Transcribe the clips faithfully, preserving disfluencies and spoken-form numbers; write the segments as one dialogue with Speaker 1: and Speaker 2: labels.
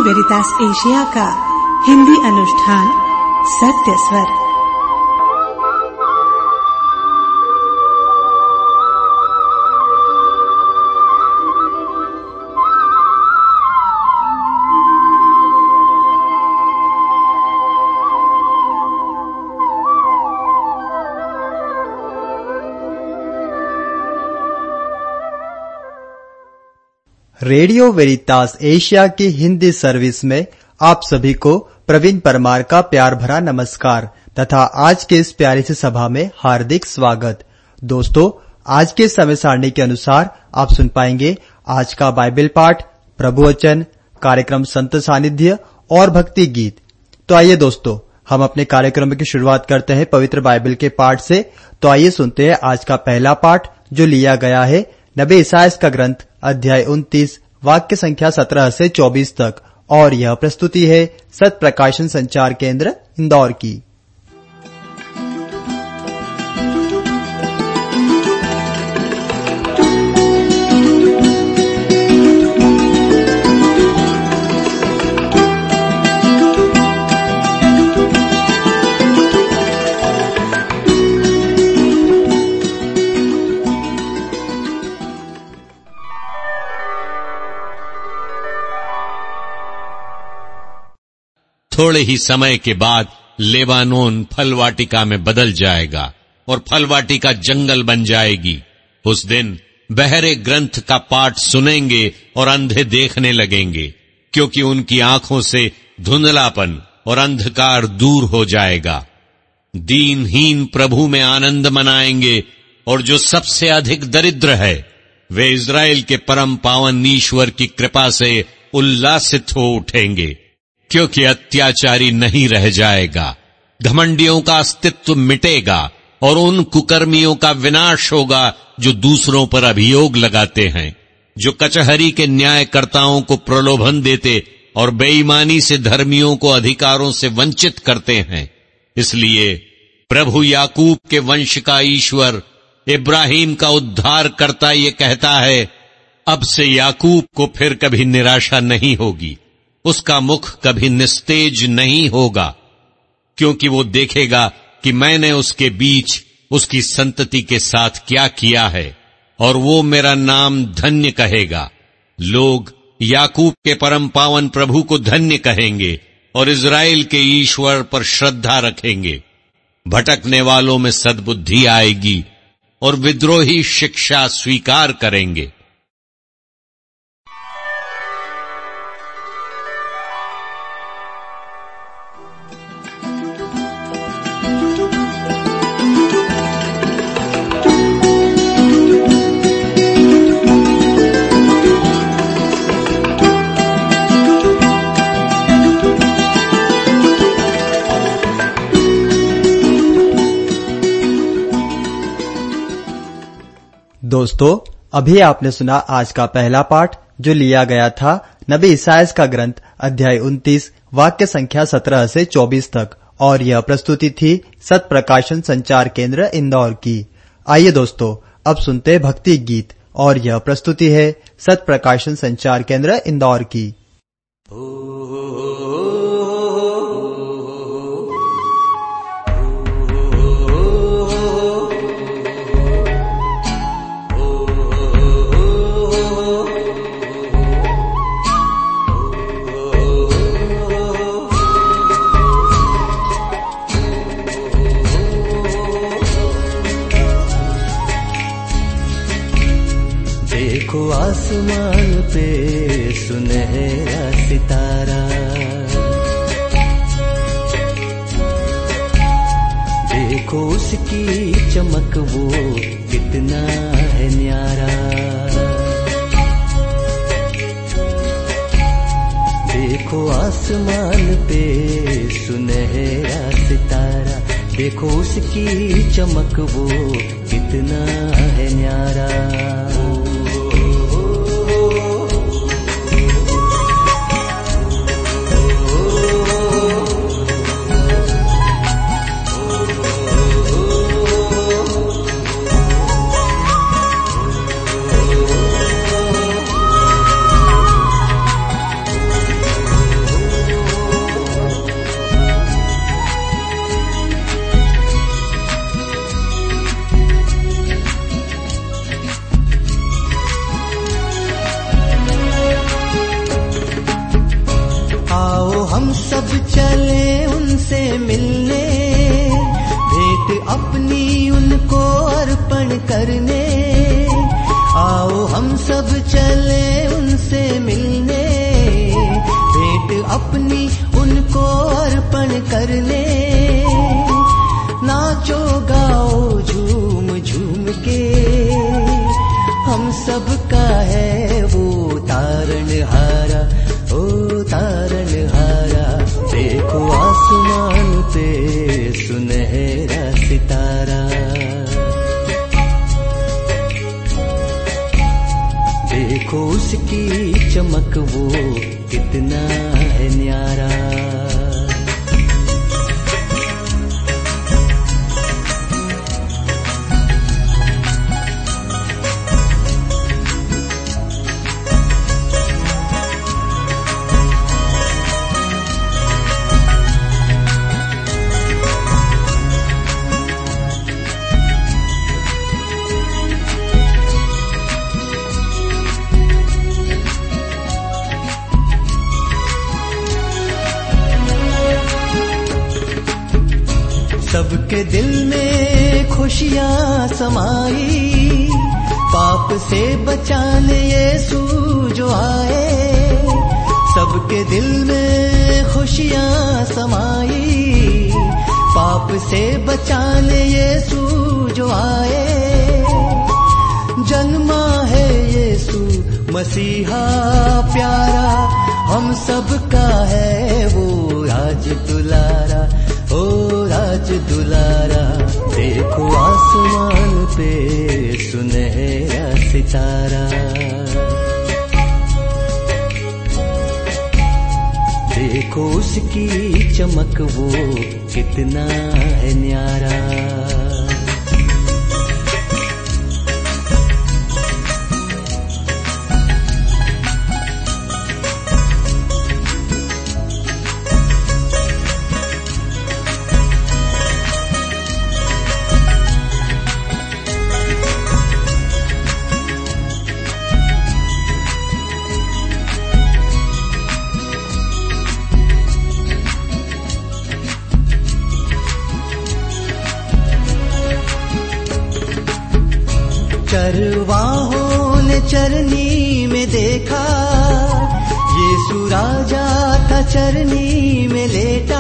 Speaker 1: वेरितास Asia का हिंदी अनुष्ठान सत्य स्वर।
Speaker 2: रेडियो वेरितास एशिया की हिंदी सर्विस में आप सभी को प्रवीण परमार का प्यार भरा नमस्कार तथा आज के इस प्यारी सी सभा में हार्दिक स्वागत। दोस्तों, आज के समय सारणी के अनुसार आप सुन पाएंगे आज का बाइबल पाठ, प्रभु वचन, कार्यक्रम संत सानिध्य और भक्ति गीत। तो आइए दोस्तों, हम अपने कार्यक्रम की शुरुआत करते हैं पवित्र बाइबल के पाठ से। तो आइए सुनते हैं आज का पहला पाठ जो लिया गया है नबी इसायास का ग्रंथ अध्याय उनतीस वाक्य संख्या सत्रह से चौबीस तक, और यह प्रस्तुति है सत प्रकाशन संचार केंद्र इंदौर की।
Speaker 3: थोड़े ही समय के बाद लेबानोन फलवाटिका में बदल जाएगा और फलवाटिका जंगल बन जाएगी। उस दिन बहरे ग्रंथ का पाठ सुनेंगे और अंधे देखने लगेंगे, क्योंकि उनकी आंखों से धुंधलापन और अंधकार दूर हो जाएगा। दीनहीन प्रभु में आनंद मनाएंगे, और जो सबसे अधिक दरिद्र है वे इज़राइल के परम पावन ईश्वर की कृपा से उल्लासित हो उठेंगे, क्योंकि अत्याचारी नहीं रह जाएगा। घमंडियों का अस्तित्व मिटेगा और उन कुकर्मियों का विनाश होगा जो दूसरों पर अभियोग लगाते हैं, जो कचहरी के न्यायकर्ताओं को प्रलोभन देते और बेईमानी से धर्मियों को अधिकारों से वंचित करते हैं। इसलिए प्रभु याकूब के वंश का ईश्वर, इब्राहिम का उद्धार करता ये कहता है, अब से याकूब को फिर कभी निराशा नहीं होगी, उसका मुख कभी निस्तेज नहीं होगा, क्योंकि वो देखेगा कि मैंने उसके बीच उसकी संतति के साथ क्या किया है, और वो मेरा नाम धन्य कहेगा। लोग याकूब के परम पावन प्रभु को धन्य कहेंगे और इज़राइल के ईश्वर पर श्रद्धा रखेंगे। भटकने वालों में सद्बुद्धि आएगी और विद्रोही शिक्षा स्वीकार करेंगे।
Speaker 2: दोस्तों, अभी आपने सुना आज का पहला पाठ जो लिया गया था नबी इसायास का ग्रंथ अध्याय उनतीस वाक्य संख्या सत्रह से चौबीस तक, और यह प्रस्तुति थी सत प्रकाशन संचार केंद्र इंदौर की। आइए दोस्तों, अब सुनते हैं भक्ति गीत, और यह प्रस्तुति है सत प्रकाशन संचार केंद्र इंदौर की।
Speaker 4: आसमान पे सुनहरा सितारा, देखो उसकी चमक वो कितना है न्यारा। देखो आसमान पे सुनहरा सितारा, देखो उसकी चमक वो कितना है न्यारा। सब चले उनसे मिलने, भेंट अपनी उनको अर्पण करने। नाचो गाओ झूम झूम के, हम सब का है वो तारणहारा, ओ तारणहारा। देखो आसमान पे सुनहरा सितारा, देखो उसकी चमक वो कितना है न्यारा। सबके दिल में खुशियाँ समाई, पाप से बचाने यीशु जो आए। सबके दिल में खुशियाँ समाई, पाप से बचाने यीशु जो आए। जन्मा है यीशु मसीहा प्यारा, हम सब का है वो राज दुलारा, ओ राज दुलारा। देखो आसमान पे सुनहरा सितारा, देखो उसकी चमक वो कितना है न्यारा। चरवाहों ने चरनी में देखा, यीशु राजा था चरनी में लेटा।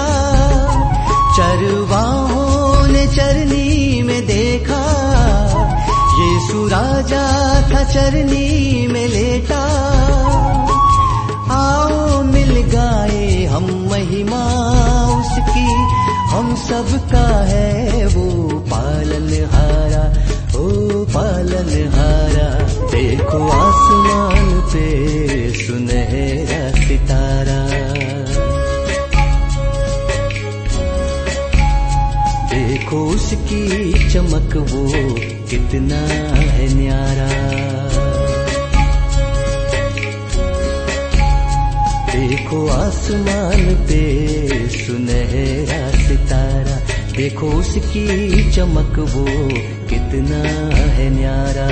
Speaker 4: चरवाहों ने चरनी में देखा, यीशु राजा था चरनी में लेटा। आओ मिल गाए हम महिमा उसकी, हम सब का है वो पालनहारा, ओ पालनहारा। देखो आसमान पे सुनहरा सितारा, देखो उसकी चमक वो कितना है न्यारा। देखो आसमान पे सुनहरा सितारा, देखो उसकी चमक वो कितना है न्यारा।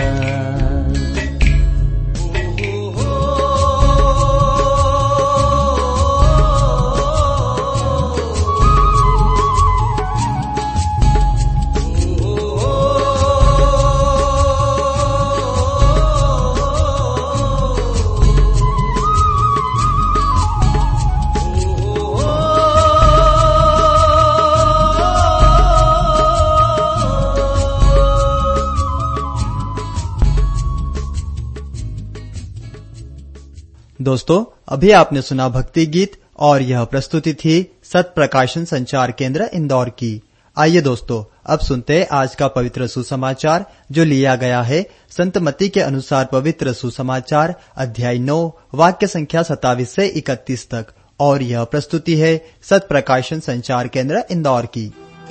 Speaker 2: दोस्तों, अभी आपने सुना भक्ति गीत और यह प्रस्तुति थी सत प्रकाशन संचार केंद्र इंदौर की। आइए दोस्तों, अब सुनते हैं आज का पवित्र सुसमाचार जो लिया गया है संत मत्ती के अनुसार पवित्र सुसमाचार अध्याय नौ वाक्य संख्या सत्ताईस से इकतीस तक, और यह प्रस्तुति है सत प्रकाशन संचार केंद्र इंदौर की।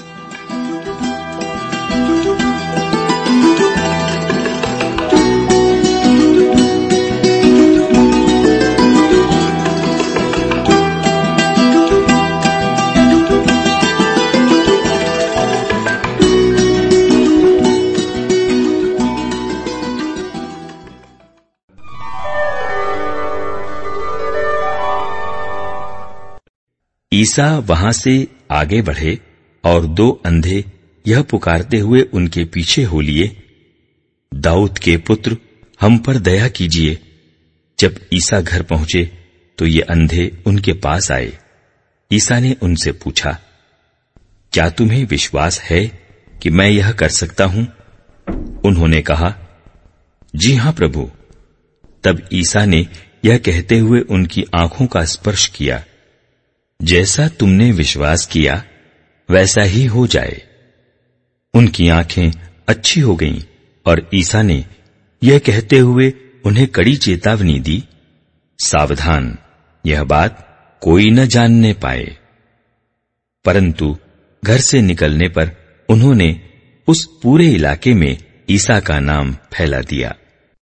Speaker 5: ईसा वहां से आगे बढ़े और दो अंधे यह पुकारते हुए उनके पीछे हो लिए, दाऊद के पुत्र हम पर दया कीजिए। जब ईसा घर पहुंचे तो ये अंधे उनके पास आए। ईसा ने उनसे पूछा, क्या तुम्हें विश्वास है कि मैं यह कर सकता हूं? उन्होंने कहा, जी हां प्रभु। तब ईसा ने यह कहते हुए उनकी आंखों का स्पर्श किया, जैसा तुमने विश्वास किया वैसा ही हो जाए। उनकी आंखें अच्छी हो गईं और ईसा ने यह कहते हुए उन्हें कड़ी चेतावनी दी, सावधान, यह बात कोई न जानने पाए। परंतु घर से निकलने पर उन्होंने उस पूरे इलाके में ईसा का नाम फैला दिया।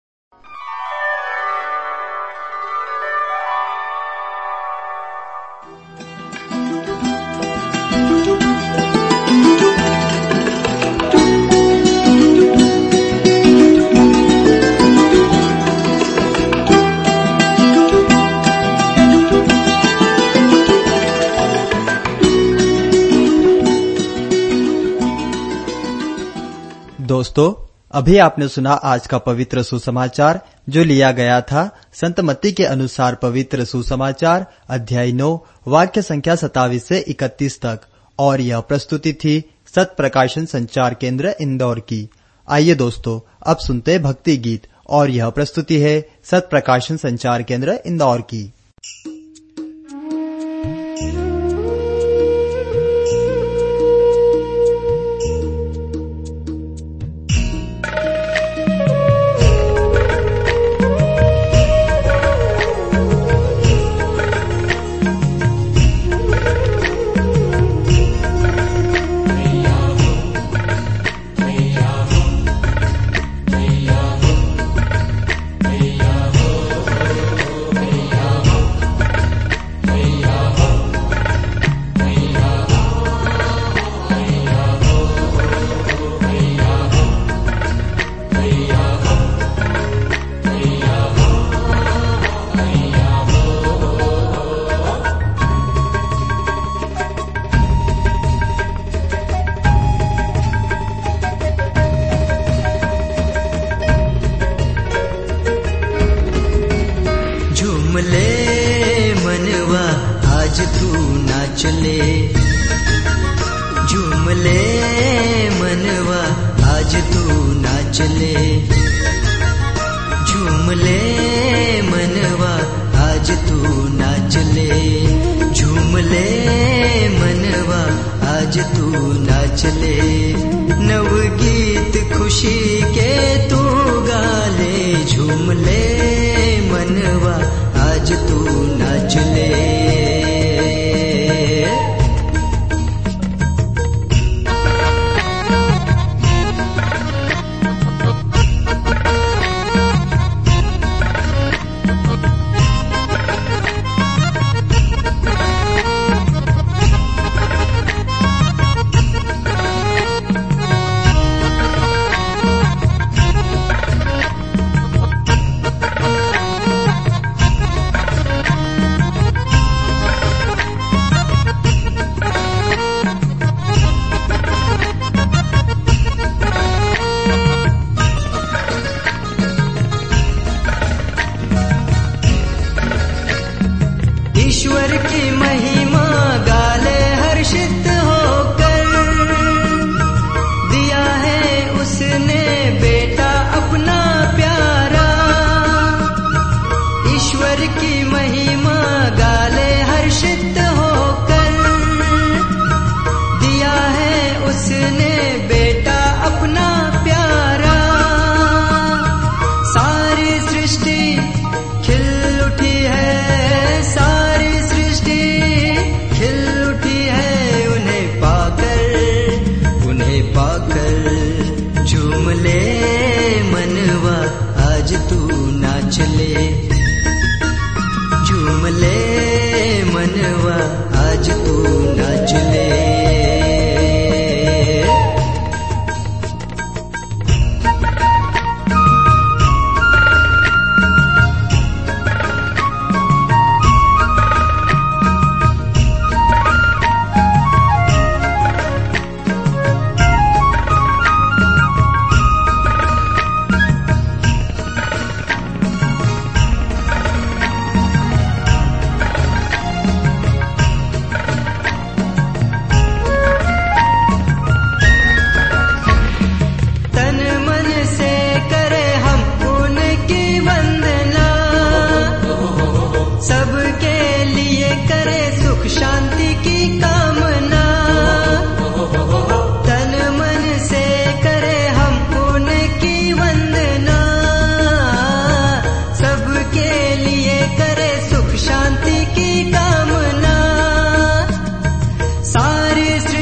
Speaker 2: दोस्तों, अभी आपने सुना आज का पवित्र सुसमाचार जो लिया गया था संत मत्ती के अनुसार पवित्र सुसमाचार अध्याय नौ वाक्य संख्या सताईस से इकतीस तक, और यह प्रस्तुति थी सत प्रकाशन संचार केंद्र इंदौर की। आइए दोस्तों, अब सुनते भक्ति गीत, और यह प्रस्तुति है सत प्रकाशन संचार केंद्र इंदौर की।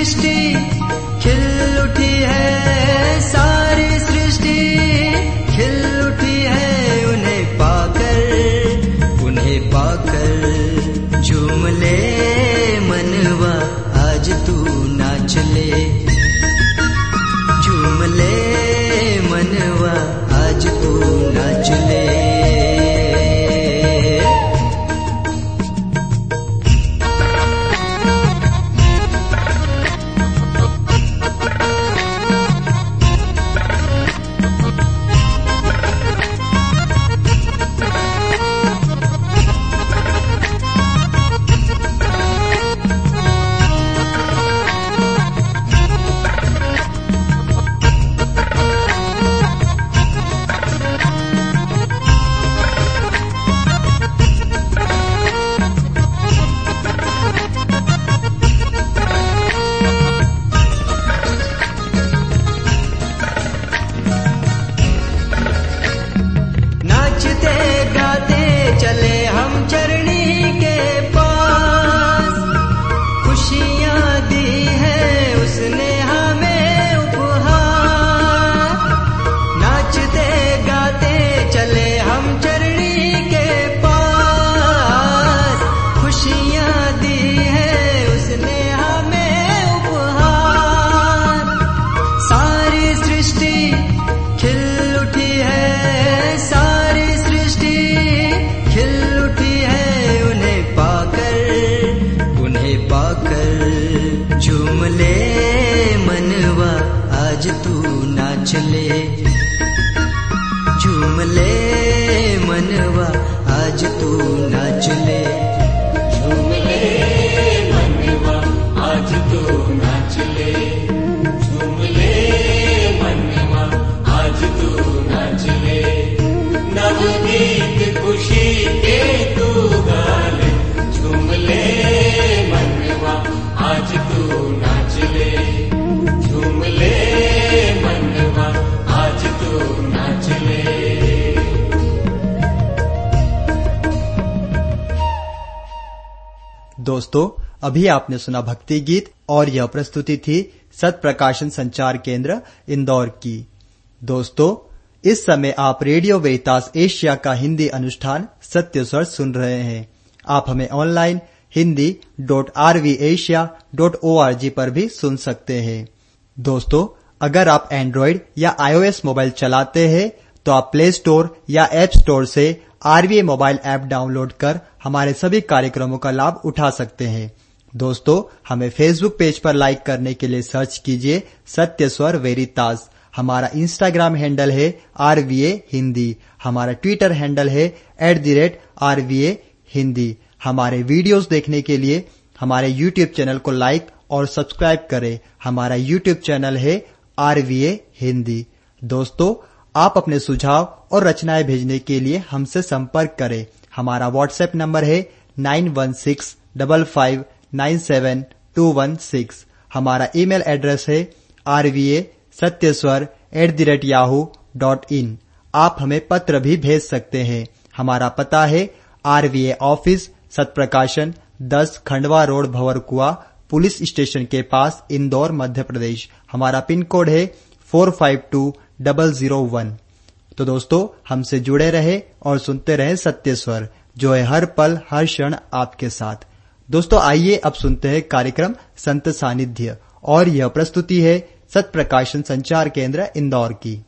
Speaker 4: सृष्टि खिल उठी है, सारी सृष्टि खिल उठी है, उन्हें पाकर उन्हें पाकर झूम ले मनवा, आज तू नाच ले, झूम ले मनवा, आज तू नाच ले। झूम ले मनवा, आज तू नाच ले,
Speaker 6: झूम ले मनवा, आज तू नाच ले, झूम ले मनवा, आज तू नाच ले, नवगीत खुशी के तू गा ले, झूम ले मनवा, आज तू नाच ले, झूम ले मनवा, आज तू नाच ले।
Speaker 2: दोस्तों, अभी आपने सुना भक्ति गीत और यह प्रस्तुति थी सत प्रकाशन संचार केंद्र इंदौर की। दोस्तों, इस समय आप रेडियो वेरितास एशिया का हिंदी अनुष्ठान सत्य स्वर सुन रहे हैं। आप हमें online Hindi dot R V Asia dot O R G पर भी सुन सकते हैं। दोस्तों, अगर आप एंड्रॉइड या आईओएस मोबाइल चलाते हैं तो आप प्ले स्टोर या ऐप स्टोर से आरवीए मोबाइल ऐप डाउनलोड कर हमारे सभी कार्यक्रमों का लाभ उठा सकते हैं। दोस्तों, हमें फेसबुक पेज पर लाइक करने के लिए सर्च कीजिए सत्य स्वर वेरितास। हमारा इंस्टाग्राम हैंडल है आरवीए हिंदी। हमारा ट्विटर हैंडल है at the rate RVA Hindi. हमारे वीडियोस देखने के लिए हमारे यूट्यूब चैनल को लाइक और सब्सक्राइब करें। हमारा यूट्यूब चैनल है आरवीए हिंदी। दोस्तों, आप अपने सुझाव और रचनाएं भेजने के लिए हमसे संपर्क करें। हमारा व्हाट्सएप नंबर है nine one six double five nine seven two one six. हमारा ईमेल एड्रेस है RVA Satyaswar at the rate Yahoo dot in. आप हमें पत्र भी भेज सकते हैं। हमारा पता है आरवीए ऑफिस सतप्रकाशन दस Khandwa road Bhanwarkuan police station के पास इंदौर मध्य प्रदेश। हमारा पिन कोड है four five two double zero one. तो दोस्तों, हमसे जुड़े रहे और सुनते रहे सत्य स्वर, जो है हर पल हर क्षण आपके साथ। दोस्तों, आइए अब सुनते हैं कार्यक्रम संत सानिध्य और यह प्रस्तुति है सत प्रकाशन संचार केंद्र इंदौर की।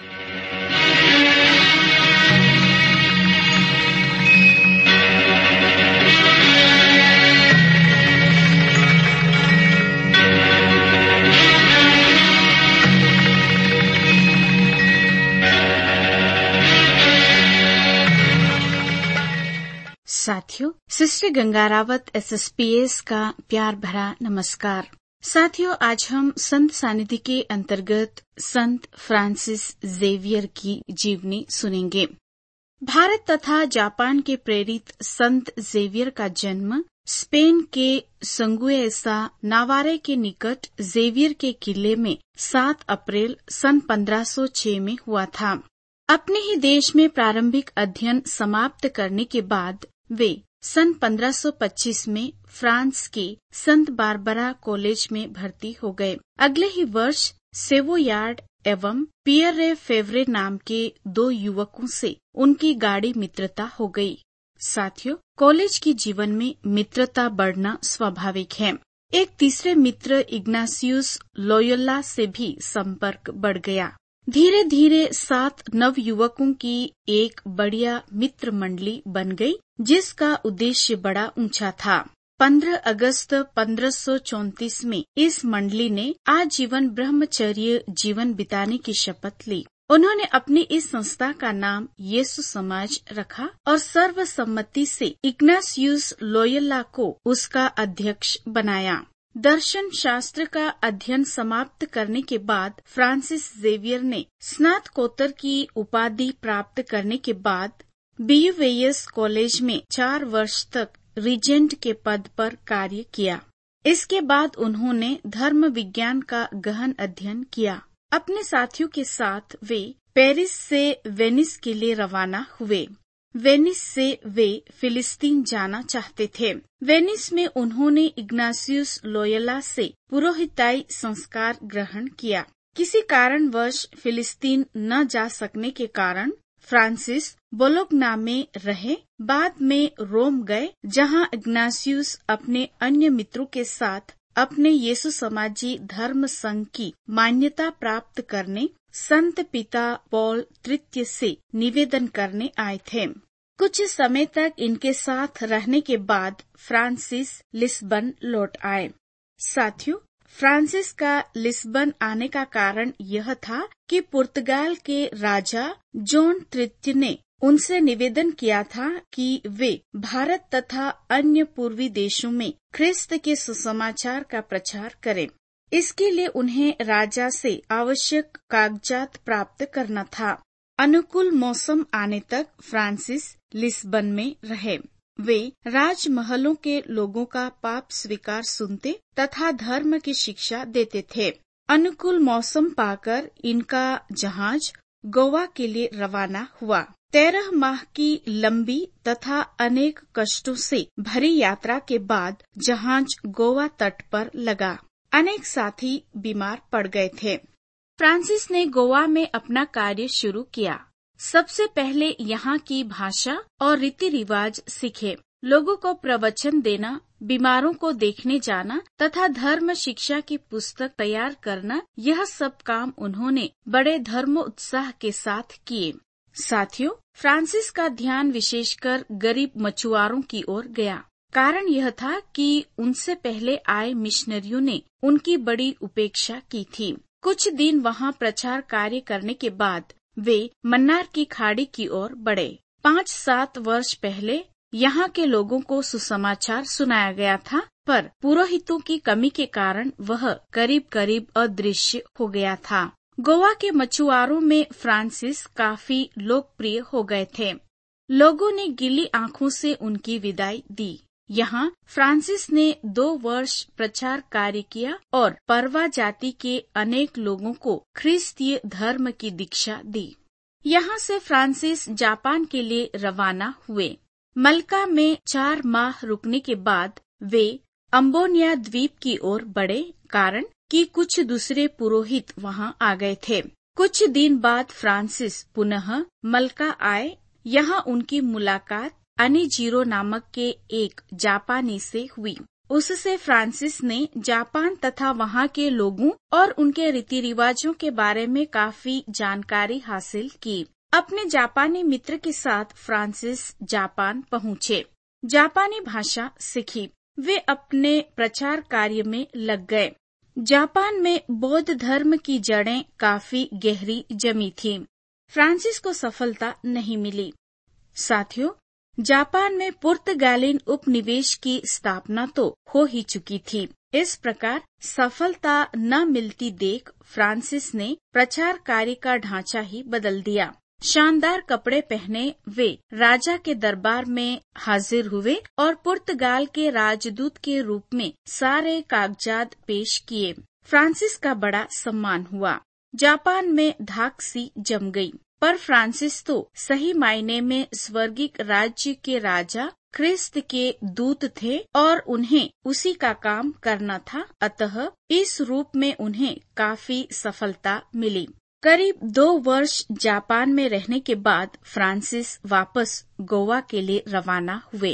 Speaker 7: साथियों, sister Ganga Rawat S S P S का प्यार भरा नमस्कार। साथियों, आज हम संत सानिध्य के अंतर्गत संत फ्रांसिस जेवियर की जीवनी सुनेंगे। भारत तथा जापान के प्रेरित संत जेवियर का जन्म स्पेन के संगुएसा नावारे के निकट जेवियर के किले में सात अप्रैल सन पंद्रह सौ छह में हुआ था। अपने ही देश में प्रारंभिक अध्ययन समाप्त करने के बाद वे सन पंद्रह सौ पच्चीस में फ्रांस के संत बारबरा कॉलेज में भर्ती हो गए। अगले ही वर्ष सेवोयार्ड एवं पियर रे फेवरे नाम के दो युवकों से उनकी गाढ़ी मित्रता हो गई। साथियों, कॉलेज के जीवन में मित्रता बढ़ना स्वाभाविक है। एक तीसरे मित्र इग्नासियुस लोयोला से भी संपर्क बढ़ गया। धीरे धीरे सात नव युवकों की एक बढ़िया मित्र मंडली बन गई, जिसका उद्देश्य बड़ा ऊंचा था। पंद्रह अगस्त पंद्रह सौ चौंतीस में इस मंडली ने आजीवन ब्रह्मचर्य जीवन बिताने की शपथ ली। उन्होंने अपनी इस संस्था का नाम यीशु समाज रखा और सर्वसम्मति से इग्नासियुस लोयोला को उसका अध्यक्ष बनाया। दर्शन शास्त्र का अध्ययन समाप्त करने के बाद फ्रांसिस जेवियर ने स्नातकोत्तर की उपाधि प्राप्त करने के बाद बीयूवेयस कॉलेज में चार वर्ष तक रीजेंट के पद पर कार्य किया। इसके बाद उन्होंने धर्म विज्ञान का गहन अध्ययन किया। अपने साथियों के साथ वे पेरिस से वेनिस के लिए रवाना हुए। वेनिस से वे फिलिस्तीन जाना चाहते थे। वेनिस में उन्होंने इग्नासियुस लोयोला से पुरोहिताई संस्कार ग्रहण किया। किसी कारणवश फिलिस्तीन न जा सकने के कारण फ्रांसिस बोलोग्ना में रहे। बाद में रोम गए, जहां इग्नासियुस अपने अन्य मित्रों के साथ अपने यीशु समाजी धर्म संघ की मान्यता प्राप्त करने संत पिता पॉल तृतीय से निवेदन करने आए थे। कुछ समय तक इनके साथ रहने के बाद फ्रांसिस लिस्बन लौट आए। साथियों, फ्रांसिस का लिस्बन आने का कारण यह था कि पुर्तगाल के राजा जॉन तृतीय ने उनसे निवेदन किया था कि वे भारत तथा अन्य पूर्वी देशों में ख्रिस्त के सुसमाचार का प्रचार करें। इसके लिए उन्हें राजा से आवश्यक कागजात प्राप्त करना था। अनुकूल मौसम आने तक फ्रांसिस लिस्बन में रहे। वे राजमहलों के लोगों का पाप स्वीकार सुनते तथा धर्म की शिक्षा देते थे। अनुकूल मौसम पाकर इनका जहाज गोवा के लिए रवाना हुआ। तेरह माह की लंबी तथा अनेक कष्टों से भरी यात्रा के बाद जहाज गोवा तट पर लगा। अनेक साथी बीमार पड़ गए थे। फ्रांसिस ने गोवा में अपना कार्य शुरू किया। सबसे पहले यहाँ की भाषा और रीति रिवाज सीखे। लोगों को प्रवचन देना, बीमारों को देखने जाना तथा धर्म शिक्षा की पुस्तक तैयार करना, यह सब काम उन्होंने बड़े धर्म उत्साह के साथ किए। साथियों, फ्रांसिस का ध्यान विशेषकर गरीब मछुआरों की ओर गया। कारण यह था कि उनसे पहले आए मिशनरियों ने उनकी बड़ी उपेक्षा की थी। कुछ दिन वहाँ प्रचार कार्य करने के बाद वे मन्नार की खाड़ी की ओर बढ़े। पाँच सात वर्ष पहले यहाँ के लोगों को सुसमाचार सुनाया गया था, पर पुरोहितों की कमी के कारण वह करीब करीब अदृश्य हो गया था। गोवा के मछुआरों में फ्रांसिस काफी लोकप्रिय हो गए थे। लोगों ने गीली आंखों से उनकी विदाई दी। यहाँ फ्रांसिस ने दो वर्ष प्रचार कार्य किया और परवा जाति के अनेक लोगों को ख्रिस्तीय धर्म की दीक्षा दी। यहाँ से फ्रांसिस जापान के लिए रवाना हुए। मलका में चार माह रुकने के बाद वे अम्बोनिया द्वीप की ओर बढ़े, कारण कि कुछ दूसरे पुरोहित वहाँ आ गए थे। कुछ दिन बाद फ्रांसिस पुनः मलका आए। यहाँ उनकी मुलाकात अनिजीरो नामक के एक जापानी से हुई। उससे फ्रांसिस ने जापान तथा वहाँ के लोगों और उनके रीति रिवाजों के बारे में काफी जानकारी हासिल की। अपने जापानी मित्र के साथ फ्रांसिस जापान पहुँचे। जापानी भाषा सीखी। वे अपने प्रचार कार्य में लग गए। जापान में बौद्ध धर्म की जड़ें काफी गहरी जमी थीं। फ्रांसिस को सफलता नहीं मिली। साथियों, जापान में पुर्तगालिन उपनिवेश की स्थापना तो हो ही चुकी थी। इस प्रकार सफलता न मिलती देख फ्रांसिस ने प्रचार कार्य का ढांचा ही बदल दिया। शानदार कपड़े पहने वे राजा के दरबार में हाजिर हुए और पुर्तगाल के राजदूत के रूप में सारे कागजात पेश किए। फ्रांसिस का बड़ा सम्मान हुआ। जापान में धाक सी जम गई, पर फ्रांसिस तो सही मायने में स्वर्गिक राज्य के राजा ख्रिस्त के दूत थे और उन्हें उसी का काम करना था, अतः इस रूप में उन्हें काफी सफलता मिली। करीब दो वर्ष जापान में रहने के बाद फ्रांसिस वापस गोवा के लिए रवाना हुए।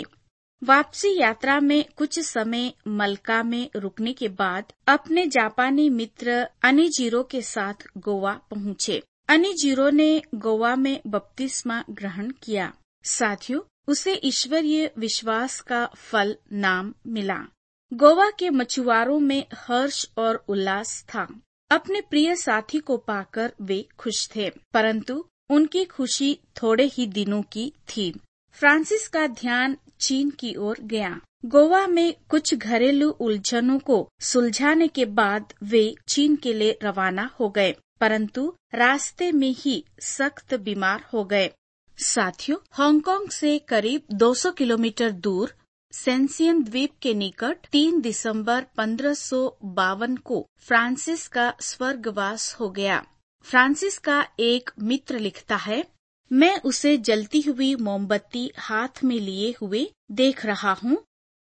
Speaker 7: वापसी यात्रा में कुछ समय मलका में रुकने के बाद अपने जापानी मित्र अनिजीरो के साथ गोवा पहुँचे। अनिजीरो ने गोवा में बपतिस्मा ग्रहण किया। साथियों, उसे ईश्वरीय विश्वास का फल नाम मिला। गोवा के मछुआरों में हर्ष और उल्लास था। अपने प्रिय साथी को पाकर वे खुश थे, परंतु उनकी खुशी थोड़े ही दिनों की थी। फ्रांसिस का ध्यान चीन की ओर गया। गोवा में कुछ घरेलू उलझनों को सुलझाने के बाद वे चीन के लिए रवाना हो गए, परंतु रास्ते में ही सख्त बीमार हो गए। साथियों, हांगकांग से करीब दो सौ किलोमीटर दूर सेंसियन द्वीप के निकट तीन दिसंबर पंद्रह सौ बावन को फ्रांसिस का स्वर्गवास हो गया। फ्रांसिस का एक मित्र लिखता है, मैं उसे जलती हुई मोमबत्ती हाथ में लिए हुए देख रहा हूँ,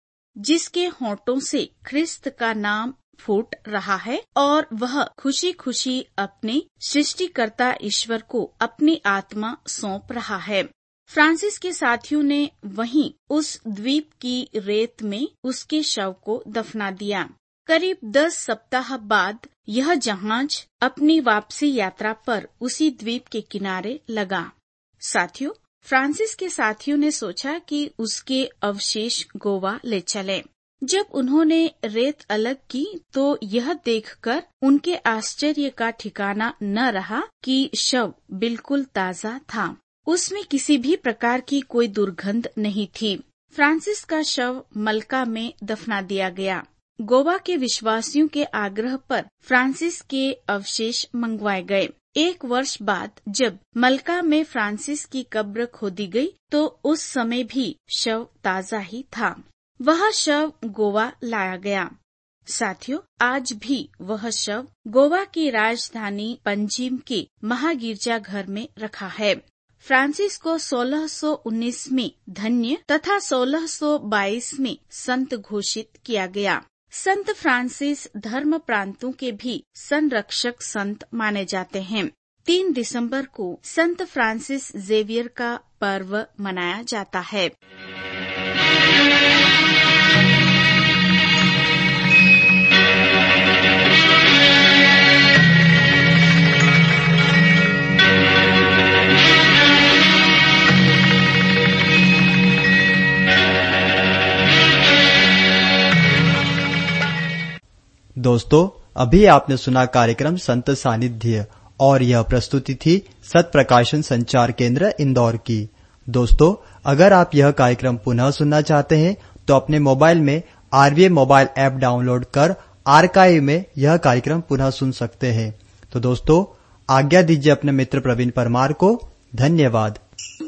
Speaker 7: जिसके होंठों से ख्रिस्त का नाम फूट रहा है और वह खुशी खुशी अपने सृष्टिकर्ता ईश्वर को अपनी आत्मा सौंप रहा है। फ्रांसिस के साथियों ने वहीं उस द्वीप की रेत में उसके शव को दफना दिया। करीब दस सप्ताह बाद यह जहाज अपनी वापसी यात्रा पर उसी द्वीप के किनारे लगा। साथियों, फ्रांसिस के साथियों ने सोचा कि उसके अवशेष गोवा ले चलें। जब उन्होंने रेत अलग की तो यह देखकर उनके आश्चर्य का ठिकाना न रहा कि शव बिल्कुल ताजा था। उसमें किसी भी प्रकार की कोई दुर्गंध नहीं थी। फ्रांसिस का शव मलका में दफना दिया गया। गोवा के विश्वासियों के आग्रह पर फ्रांसिस के अवशेष मंगवाए गए। एक वर्ष बाद जब मलका में फ्रांसिस की कब्र खोदी गई तो उस समय भी शव ताजा ही था। वह शव गोवा लाया गया। साथियों, आज भी वह शव गोवा की राजधानी पंजिम के महागिरजाघर में रखा है। फ्रांसिस को सोलह सौ उन्नीस में धन्य तथा सोलह सौ बाईस में संत घोषित किया गया। संत फ्रांसिस धर्म प्रांतों के भी संरक्षक संत माने जाते हैं। तीन दिसंबर को संत फ्रांसिस जेवियर का पर्व मनाया जाता है।
Speaker 2: दोस्तों, अभी आपने सुना कार्यक्रम संत सानिध्य और यह प्रस्तुति थी सत प्रकाशन संचार केंद्र इंदौर की। दोस्तों, अगर आप यह कार्यक्रम पुनः सुनना चाहते हैं तो अपने मोबाइल में आरवीए मोबाइल ऐप डाउनलोड कर आर्काइव में यह कार्यक्रम पुनः सुन सकते हैं। तो दोस्तों, आज्ञा दीजिए अपने मित्र प्रवीण परमार को। धन्यवाद।